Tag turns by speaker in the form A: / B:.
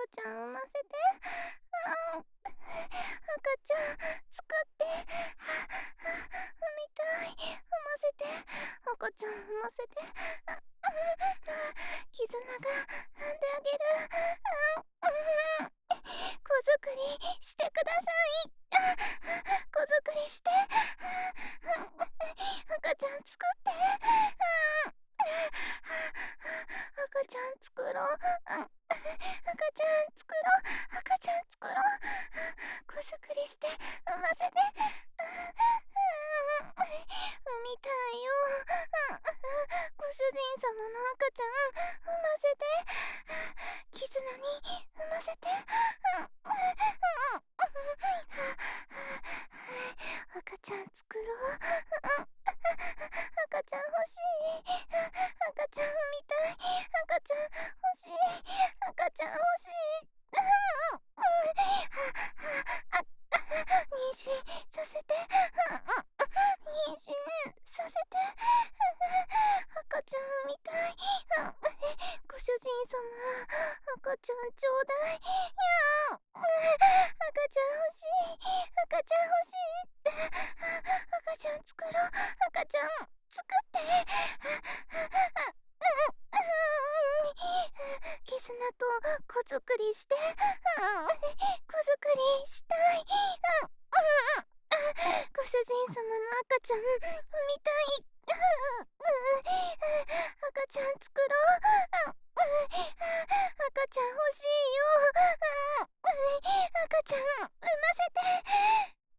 A: ちゃん産ませて。赤ちゃん作って。産みたい。産ませて。赤ちゃん産ませて。絆が産んであげる。子作りしてください。子作りして。赤ちゃん作って。赤ちゃん作ろう。赤ちゃん作ろう。赤ちゃん作ろう。子作りして産ませて。産みたいよ。ご主人様の赤ちゃん産ませて。絆に産ませて。赤ちゃん作ろう。赤ちゃん欲しい。赤ちゃん産みたい。赤ちゃん欲しい。赤ちゃん欲しい。妊娠させて。妊娠させて。赤ちゃん産みたい。ご主人様、赤ちゃんちょうだい。赤ちゃん欲しい。赤ちゃん欲しい。赤ちゃん作ろう。赤ちゃん作って。絆と子作りして。子作りしたい。ご主人様の赤ちゃん産みたい。赤ちゃん作ろう。赤ちゃん欲しいよ。赤ちゃん産ませて。